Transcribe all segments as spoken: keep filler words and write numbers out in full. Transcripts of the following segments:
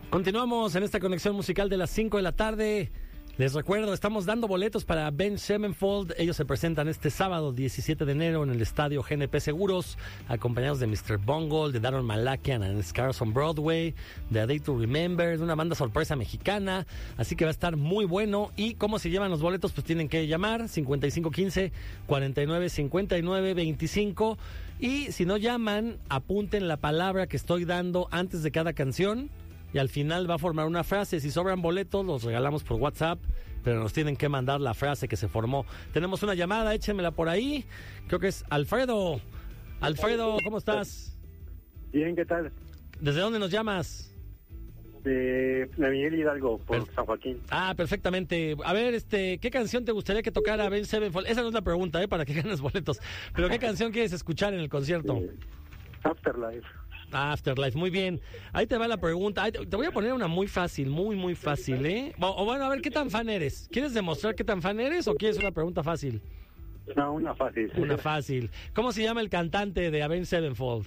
Continuamos en esta conexión musical de las cinco de la tarde. Les recuerdo, estamos dando boletos para Avenged Sevenfold. Ellos se presentan este sábado diecisiete de enero en el estadio G N P Seguros, acompañados de mister Bungle, de Darren Malakian and Scars on Broadway, de A Day to Remember, de una banda sorpresa mexicana. Así que va a estar muy bueno. ¿Y cómo se llevan los boletos? Pues tienen que llamar cincuenta y cinco quince, cuarenta y nueve cincuenta y nueve veinticinco. Y si no llaman, apunten la palabra que estoy dando antes de cada canción. Y al final va a formar una frase. Si sobran boletos, los regalamos por WhatsApp, pero nos tienen que mandar la frase que se formó. Tenemos una llamada, échenmela por ahí. Creo que es Alfredo. Alfredo, ¿cómo estás? Bien, ¿qué tal? ¿Desde dónde nos llamas? De, de Miguel Hidalgo, por per- San Joaquín. Ah, perfectamente. A ver, este, ¿qué canción te gustaría que tocara Avenged Sevenfold? Esa no es la pregunta, ¿eh? Para que ganes boletos. Pero ¿qué canción quieres escuchar en el concierto? Eh, Afterlife. Afterlife, muy bien. Ahí te va la pregunta. Ahí te, te voy a poner una muy fácil, muy, muy fácil, ¿eh? O, o bueno, a ver, ¿qué tan fan eres? ¿Quieres demostrar qué tan fan eres o quieres una pregunta fácil? No, una fácil. Una fácil. ¿Cómo se llama el cantante de Avenged Sevenfold?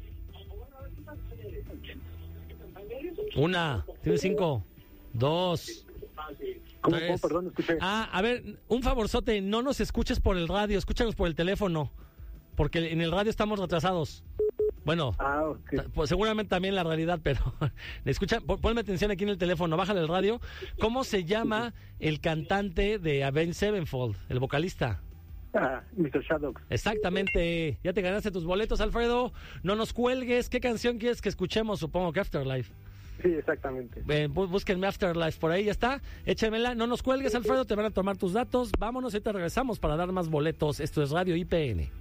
Una, tienes cinco, dos, ¿Cómo, tres. cómo? Perdón, escuché. Ah, a ver, un favorzote, no nos escuches por el radio, escúchanos por el teléfono, porque en el radio estamos retrasados. Bueno, ah, okay. Pues seguramente también la realidad, pero escucha, ponme atención aquí en el teléfono, bájale el radio. ¿Cómo se llama el cantante de Avenged Sevenfold, el vocalista? Ah, mister Shadows. Exactamente, ya te ganaste tus boletos, Alfredo. No nos cuelgues, ¿qué canción quieres que escuchemos? Supongo que Afterlife. Sí, exactamente. Eh, búsquenme Afterlife, por ahí ya está. Échemela, no nos cuelgues, Alfredo, te van a tomar tus datos. Vámonos y te regresamos para dar más boletos. Esto es Radio I P N.